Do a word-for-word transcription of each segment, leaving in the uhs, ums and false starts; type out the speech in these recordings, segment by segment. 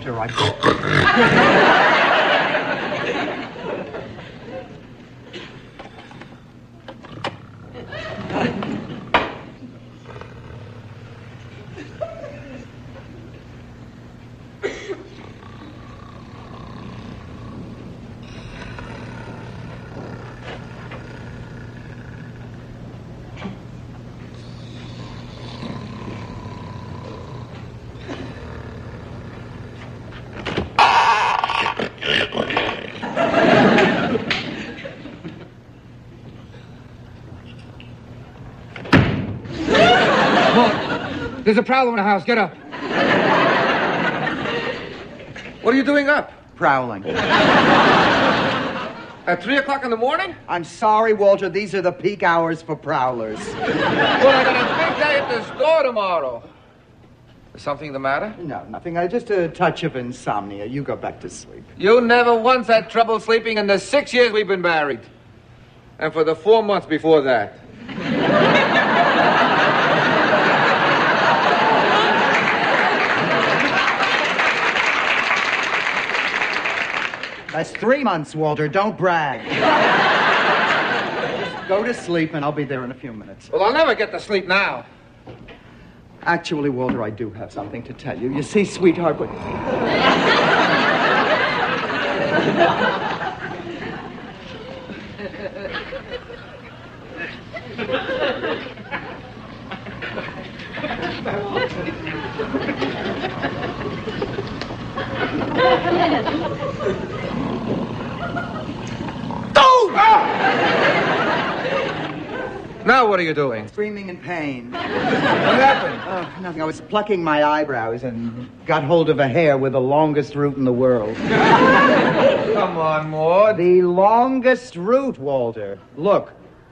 Walter, I... There's a prowler in the house. Get up. What are you doing up? Prowling. At three o'clock in the morning? I'm sorry, Walter. These are the peak hours for prowlers. Well, I got a big day at the store tomorrow. Is something the matter? No, nothing. Uh, just a touch of insomnia. You go back to sleep. You never once had trouble sleeping in the six years we've been married. And for the four months before that. That's three months, Walter. Don't brag. Just go to sleep, and I'll be there in a few minutes. Well, I'll never get to sleep now. Actually, Walter, I do have something to tell you. You see, sweetheart, but... Now what are you doing? Screaming in pain. What happened? Oh, nothing. I was plucking my eyebrows and got hold of a hair with the longest root in the world. Come on, Maud. The longest root, Walter. Look.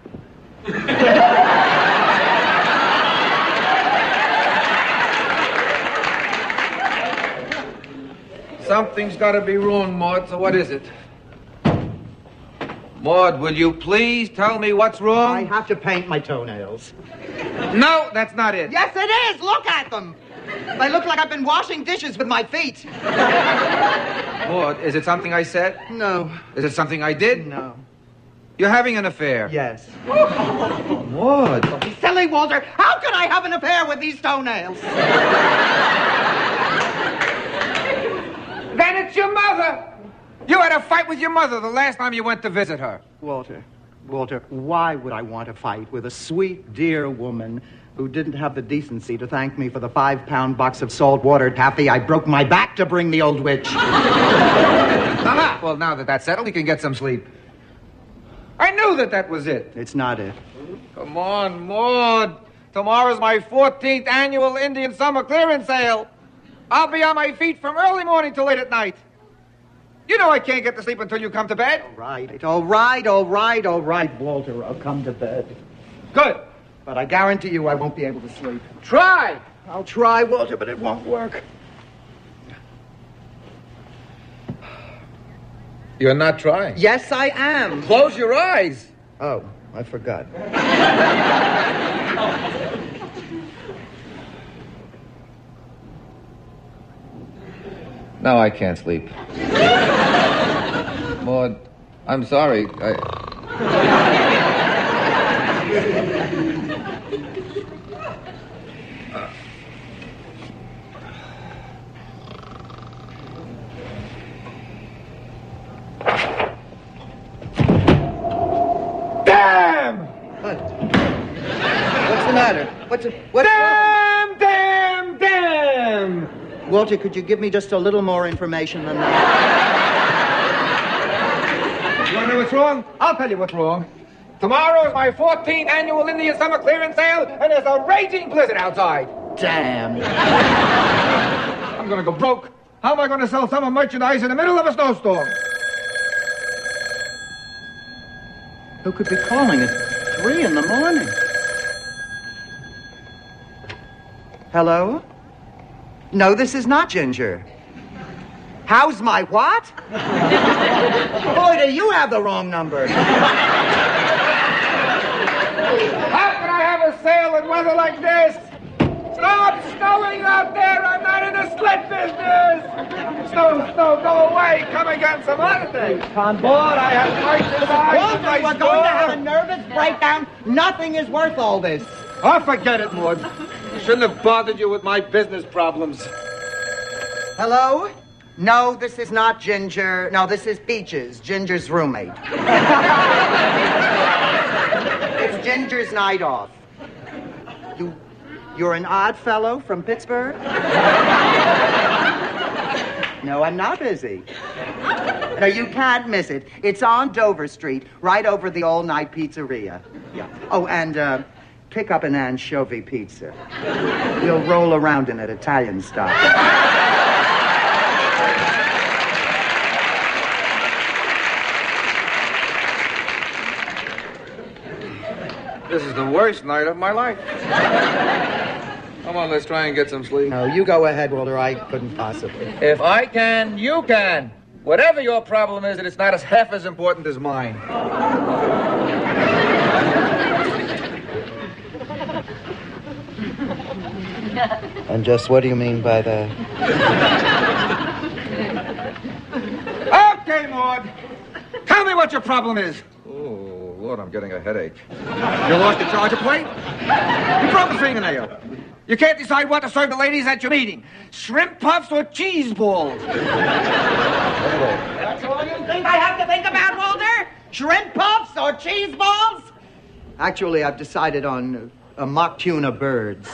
Something's got to be wrong, Maud, so what is it? Maud, will you please tell me what's wrong? I have to paint my toenails. No, that's not it. Yes, it is! Look at them! They look like I've been washing dishes with my feet. Maud, is it something I said? No. Is it something I did? No. You're having an affair? Yes. Maud. Don't be silly, Walter. How can I have an affair with these toenails? Then it's your mother. You had a fight with your mother the last time you went to visit her. Walter, Walter, why would I want to fight with a sweet, dear woman who didn't have the decency to thank me for the five-pound box of saltwater taffy I broke my back to bring the old witch? Aha! Well, now that that's settled, you can get some sleep. I knew that that was it. It's not it. Come on, Maud. Tomorrow's my fourteenth annual Indian summer clearance sale. I'll be on my feet from early morning till late at night. You know I can't get to sleep until you come to bed. All right, all right, all right, all right, Walter. I'll come to bed. Good. But I guarantee you I won't be able to sleep. Try. I'll try, Walter, but it won't work. You're not trying. Yes, I am. Close your eyes. Oh, I forgot. No, I can't sleep. Maud, I'm sorry. I... Damn! What? What's the matter? What's it? What's Damn! Damn! Damn! Walter, could you give me just a little more information than that? You want to know what's wrong? I'll tell you what's wrong. Tomorrow is my fourteenth annual Indian summer clearance sale, and there's a raging blizzard outside. Damn. I'm going to go broke. How am I going to sell summer merchandise in the middle of a snowstorm? Who could be calling at three in the morning? Hello? No, this is not Ginger. How's my what? Boy, do you have the wrong number. How can I have a sale in weather like this? Stop snowing out there! I'm not in the sled business! Snow, snow, go away! Come again some other day! On board, I have prices. Walter, we're going to have a nervous breakdown. Nothing is worth all this. Oh, forget it, Maud. Shouldn't have bothered you with my business problems. Hello? No, this is not Ginger. No, this is Peaches, Ginger's roommate. It's Ginger's night off. You, you're an odd fellow from Pittsburgh? No, I'm not busy. No, you can't miss it. It's on Dover Street, right over the all-night pizzeria. Yeah. Oh, and uh, pick up an anchovy pizza. We'll roll around in it Italian style. This is the worst night of my life. Come on, let's try and get some sleep. No, you go ahead, Walter. I couldn't possibly. If I can, you can. Whatever your problem is, it's not as half as important as mine. And just what do you mean by that? Okay, Maud. Tell me what your problem is. Oh, Lord, I'm getting a headache. You lost your charger plate? You broke a fingernail. You can't decide what to serve the ladies at your meeting. Shrimp puffs or cheese balls? That's all you think I have to think about, Walter? Shrimp puffs or cheese balls? Actually, I've decided on a mock tuna birds.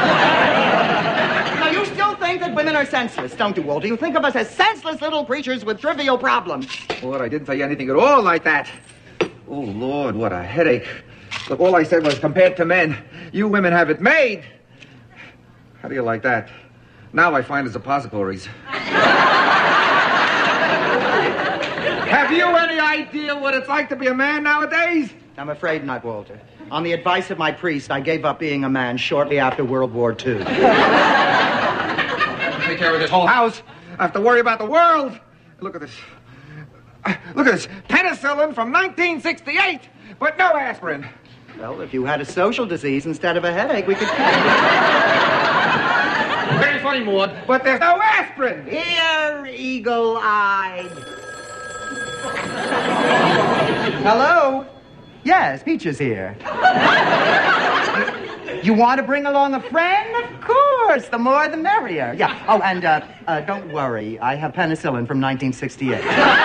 Now, you still think that women are senseless, don't you, Walter? You think of us as senseless little creatures with trivial problems. Lord, I didn't tell you anything at all like that. Oh, Lord, what a headache. Look, all I said was compared to men, you women have it made. How do you like that? Now I find it's suppositories. Have you any idea what it's like to be a man nowadays? I'm afraid not, Walter. On the advice of my priest, I gave up being a man shortly after World War Two. Take care of this whole house. I have to worry about the world. Look at this. Look at this. Penicillin from nineteen sixty-eight, but no aspirin. Well, if you had a social disease instead of a headache, we could... Very funny, Maud, but there's no aspirin. Here, eagle-eyed. Hello? Yes, Peaches here. You want to bring along a friend? Of course. The more, the merrier. Yeah. Oh, and uh, uh, don't worry. I have penicillin from nineteen sixty-eight.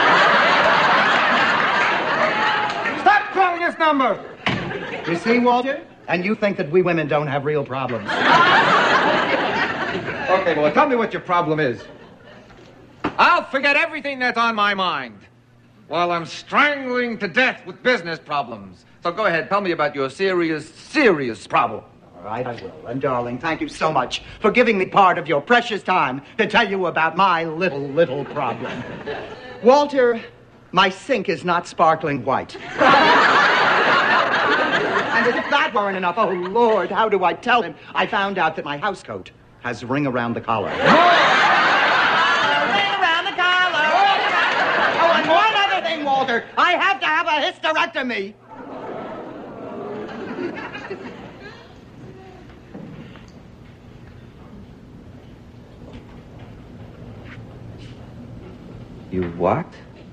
Stop calling this number. You see, Walter? And you think that we women don't have real problems. Okay, well, tell me what your problem is. I'll forget everything that's on my mind while I'm strangling to death with business problems. So go ahead, tell me about your serious, serious problem. All right, I will. And, darling, thank you so much for giving me part of your precious time to tell you about my little, little problem. Walter, my sink is not sparkling white. And if that weren't enough, oh, Lord, how do I tell him? I found out that my housecoat has a ring around the collar. Ring around the collar. Oh, and one other thing, Walter. I have to have a hysterectomy. You what?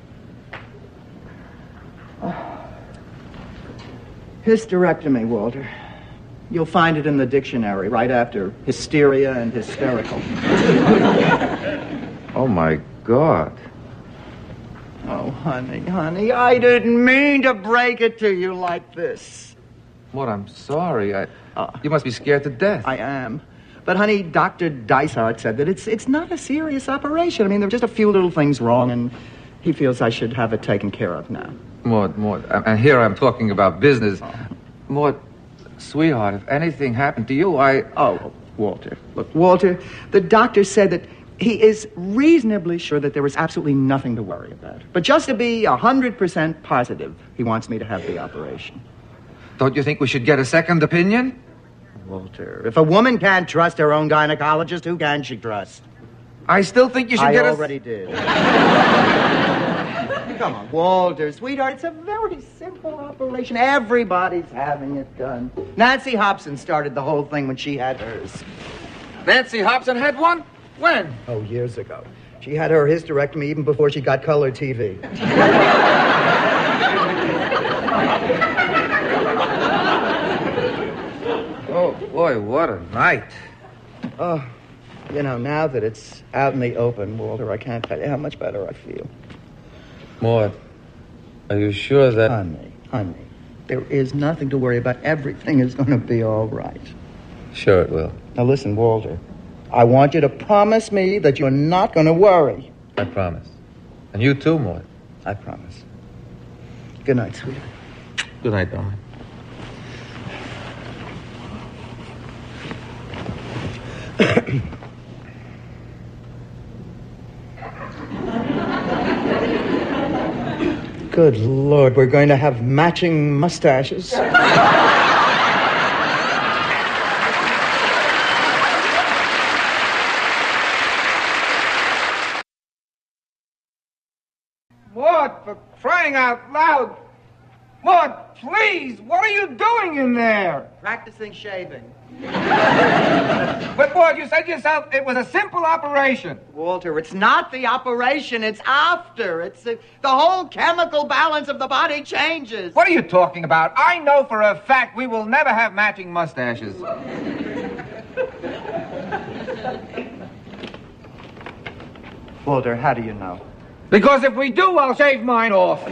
Hysterectomy, Walter. You'll find it in the dictionary right after hysteria and hysterical. Oh, my God. Oh, honey, honey, I didn't mean to break it to you like this. What, I'm sorry. I, Uh, you must be scared to death. I am. But, honey, Doctor Dysart said that it's it's not a serious operation. I mean, there are just a few little things wrong, and he feels I should have it taken care of now. Maud, Maud, and here I'm talking about business. Oh. Maud, sweetheart, if anything happened to you, I... Oh, Walter. Look, Walter, the doctor said that he is reasonably sure that there is absolutely nothing to worry about. But just to be one hundred percent positive, he wants me to have the operation. Don't you think we should get a second opinion? Walter, if a woman can't trust her own gynecologist, who can she trust? I still think you should I get a... I already did. Come on, Walter, sweetheart, it's a very simple operation. Everybody's having it done. Nancy Hobson started the whole thing when she had hers. Nancy Hobson had one? When? Oh, years ago. She had her hysterectomy even before she got color T V. Oh, boy, what a night. Oh, you know, now that it's out in the open, Walter, I can't tell you how much better I feel. Maud, are you sure that... Honey, honey, there is nothing to worry about. Everything is going to be all right. Sure it will. Now listen, Walter, I want you to promise me that you're not going to worry. I promise. And you too, Maud. I promise. Good night, sweetie. Good night, darling. Good Lord, we're going to have matching mustaches. Maud, for crying out loud. Maud, please, what are you doing in there? Practicing shaving. But, Maud, you said yourself it was a simple operation. Walter, it's not the operation, it's after. It's the, the whole chemical balance of the body changes. What are you talking about? I know for a fact we will never have matching mustaches. Walter, how do you know? Because if we do, I'll shave mine off.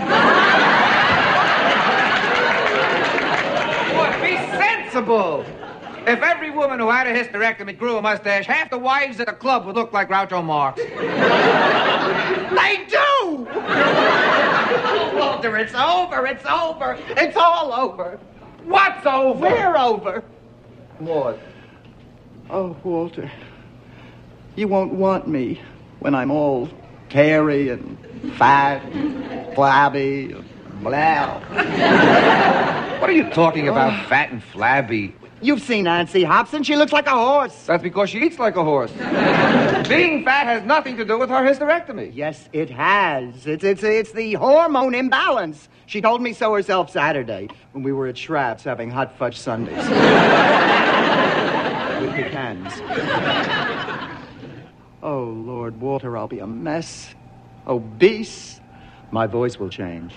Maud, be sensible. If every woman who had a hysterectomy grew a mustache, half the wives at the club would look like Groucho Marx. They do! Walter, it's over, it's over. It's all over. What's over? We're over. Maud. Oh, Walter, you won't want me when I'm all hairy and fat and flabby and blah. What are you talking about, oh. Fat and flabby? You've seen Nancy Hobson. She looks like a horse. That's because she eats like a horse. Being fat has nothing to do with her hysterectomy. Yes, it has. It's, it's, it's the hormone imbalance. She told me so herself Saturday when we were at Schrapp's having hot fudge sundaes. With pecans. Oh, Lord, Walter, I'll be a mess. Obese. My voice will change.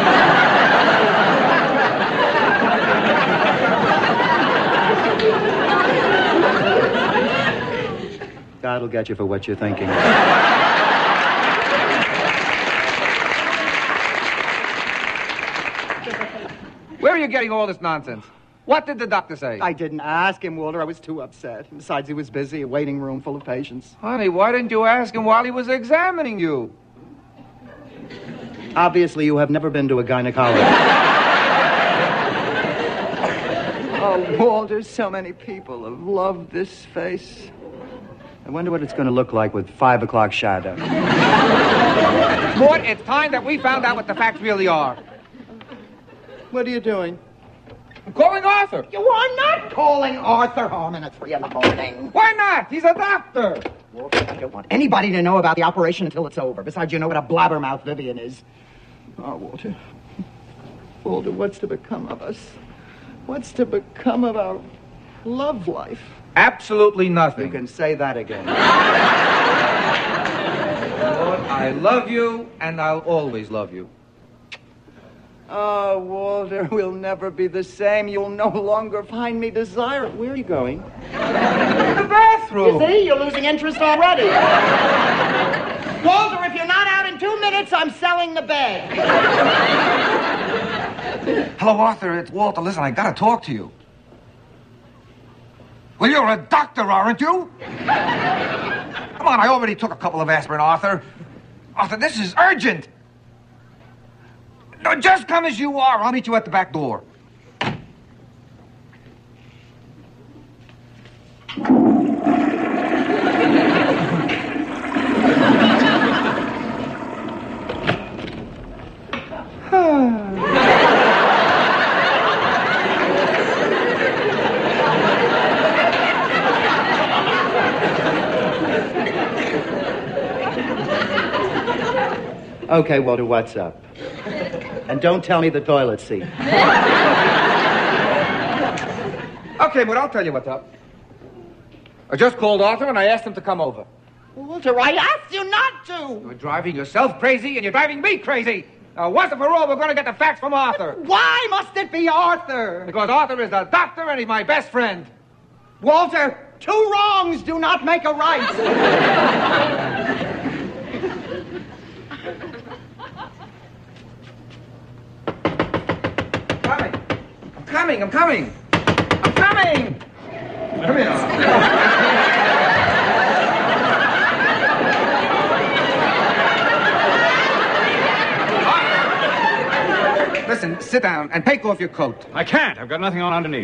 God'll get you for what you're thinking. Where are you getting all this nonsense? What did the doctor say? I didn't ask him, Walter. I was too upset. Besides, he was busy, a waiting room full of patients. Honey, why didn't you ask him while he was examining you? Obviously, you have never been to a gynecologist. Oh, Walter, so many people have loved this face. I wonder what it's going to look like with five o'clock shadow. Maud, it's time that we found out what the facts really are. What are you doing? I'm calling Arthur. You are not calling Arthur Harmon at three in the morning. Why not? He's a doctor. Walter, I don't want anybody to know about the operation until it's over. Besides, you know what a blabbermouth Vivian is. Oh, Walter. Walter, what's to become of us? What's to become of our love life? Absolutely nothing. You can say that again. Lord, I love you, and I'll always love you. Oh, Walter, we'll never be the same. You'll no longer find me desirable. Where are you going? The bathroom. You see, you're losing interest already. Walter, if you're not out in two minutes, I'm selling the bed. Hello, Arthur. It's Walter. Listen, I gotta talk to you. Well, you're a doctor, aren't you? Come on, I already took a couple of aspirin, Arthur. Arthur, this is urgent. No, just come as you are. I'll meet you at the back door. Okay, Walter, what's up? And don't tell me the toilet seat. Okay, but I'll tell you what's up. I just called Arthur and I asked him to come over. Walter, I asked you not to. You're driving yourself crazy and you're driving me crazy. Now, once and for all, we're going to get the facts from Arthur. Why must it be Arthur? Because Arthur is a doctor and he's my best friend. Walter, two wrongs do not make a right. I'm coming. I'm coming. I'm coming. Come here. Listen, sit down and take off your coat. I can't. I've got nothing on underneath.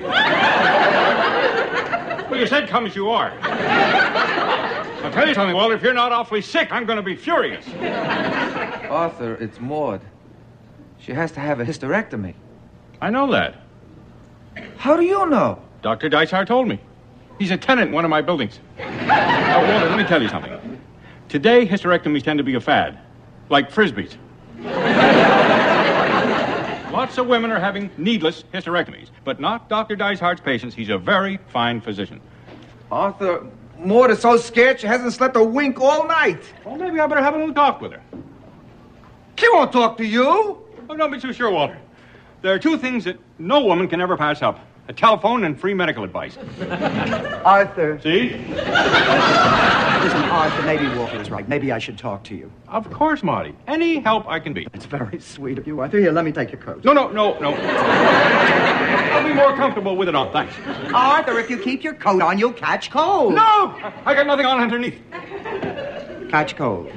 Well, you said come as you are. I'll tell you something, Walter. If you're not awfully sick, I'm going to be furious. Arthur, it's Maud. She has to have a hysterectomy. I know that. How do you know? Doctor Dysart told me. He's a tenant in one of my buildings. Now, Walter, let me tell you something. Today, hysterectomies tend to be a fad. Like Frisbees. Lots of women are having needless hysterectomies, but not Doctor Dysart's patients. He's a very fine physician. Arthur, Maud is so scared she hasn't slept a wink all night. Well, maybe I better have a little talk with her. She won't talk to you. Oh, don't be too sure, Walter. There are two things that no woman can ever pass up. A telephone and free medical advice. Arthur. See? Listen, Arthur, maybe Walter is right. Maybe I should talk to you. Of course, Marty. Any help I can be. It's very sweet of you, Arthur. Here, let me take your coat. No, no, no, no. I'll be more comfortable with it on, thanks. Arthur, if you keep your coat on, you'll catch cold. No! I got nothing on underneath. Catch cold.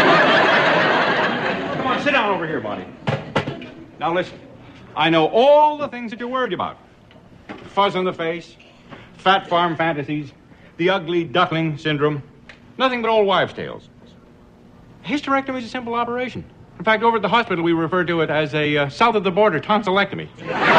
Come on, sit down over here, Marty. Now listen. I know all the things that you're worried about. Fuzz on the face, fat farm fantasies, the ugly duckling syndrome. Nothing but old wives' tales. Hysterectomy is a simple operation. In fact, over at the hospital, we refer to it as a uh, south-of-the-border tonsillectomy.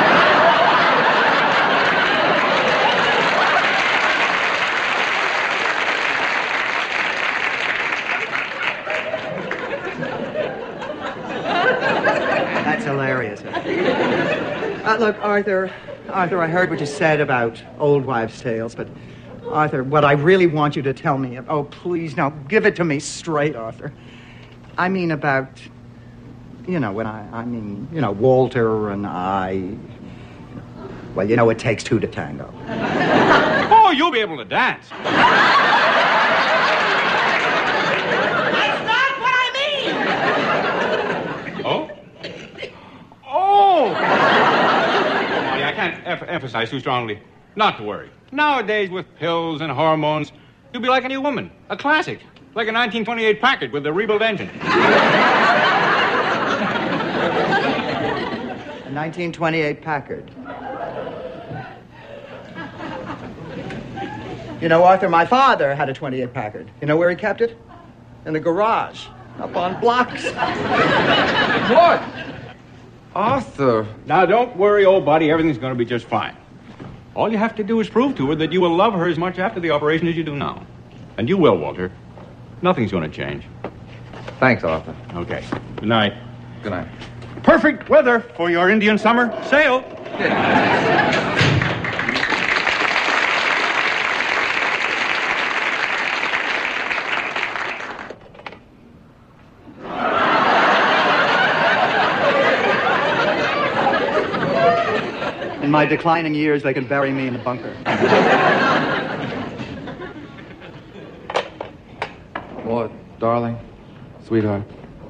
That's hilarious. Uh, look, Arthur, Arthur, I heard what you said about old wives' tales, but, Arthur, what I really want you to tell me, oh, please, now, give it to me straight, Arthur. I mean about, you know, when I, I mean, you know, Walter and I, well, you know, it takes two to tango. Oh, you'll be able to dance. That's not what I mean! Oh? Oh! Marty, I can't em- emphasize too strongly not to worry. Nowadays, with pills and hormones, you'll be like any woman. A classic. Like a nineteen twenty-eight Packard with a rebuilt engine. A nineteen twenty-eight Packard. You know, Arthur, my father had a twenty-eight Packard. You know where he kept it? In the garage, up on blocks. What? Arthur. Now, don't worry, old buddy. Everything's going to be just fine. All you have to do is prove to her that you will love her as much after the operation as you do now. And you will, Walter. Nothing's going to change. Thanks, Arthur. Okay. Good night. Good night. Perfect weather for your Indian summer sail. In my declining years, they can bury me in a bunker. Maud, darling, sweetheart.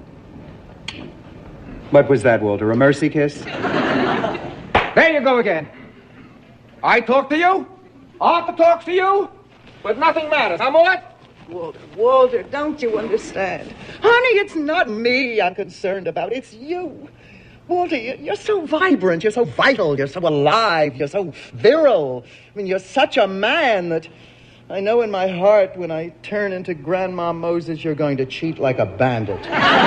What was that, Walter? A mercy kiss? There you go again. I talk to you, Arthur talks to you, but nothing matters, huh, Maud? Walter, Walter, don't you understand? Honey, it's not me I'm concerned about. It's you. Walter, you're so vibrant, you're so vital, you're so alive, you're so virile. I mean, you're such a man that I know in my heart when I turn into Grandma Moses, you're going to cheat like a bandit.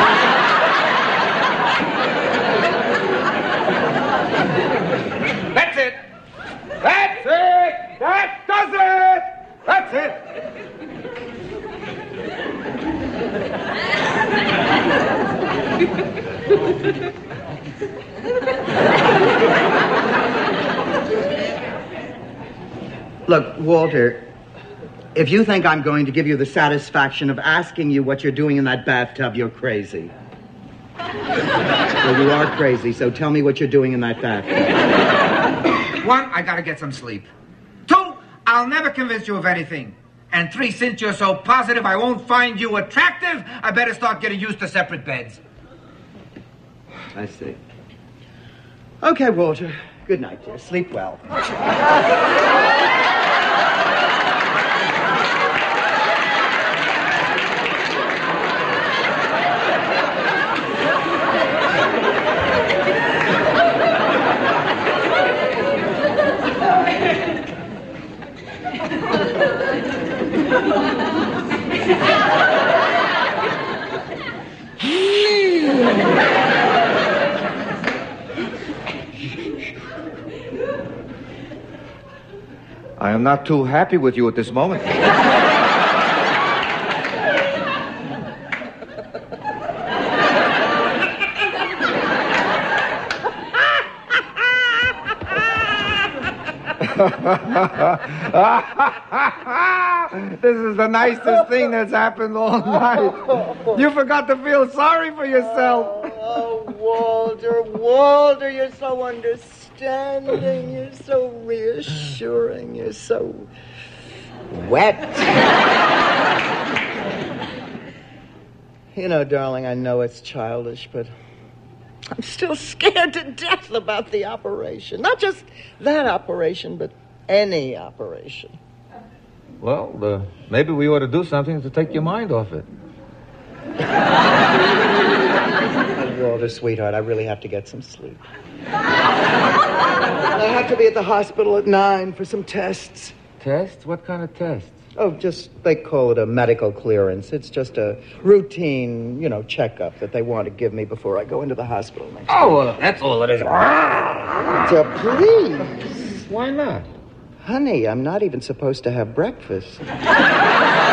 That's it. That's it. That does it. That's it. Look, Walter, If you think I'm going to give you the satisfaction of asking you what you're doing in that bathtub, you're crazy. Well, you are crazy, so tell me what you're doing in that bathtub. One, I gotta get some sleep. Two, I'll never convince you of anything. And three, since you're so positive I won't find you attractive, I better start getting used to separate beds. I see. Okay, Walter. Good night, dear. Sleep well. I am not too happy with you at this moment. This is the nicest thing that's happened all night. You forgot to feel sorry for yourself. Oh, oh, Walter, Walter, you're so understanding. You're so reassuring. You're so wet. You know, darling, I know it's childish, but I'm still scared to death about the operation. Not just that operation, but any operation. Well, uh, maybe we ought to do something to take your mind off it. Walter, sweetheart, I really have to get some sleep. I have to be at the hospital at nine for some tests. Tests? What kind of tests? Oh, just, they call it a medical clearance. It's just a routine, you know, checkup that they want to give me before I go into the hospital next Oh, well, that's all it is. So please. Why not? Honey, I'm not even supposed to have breakfast.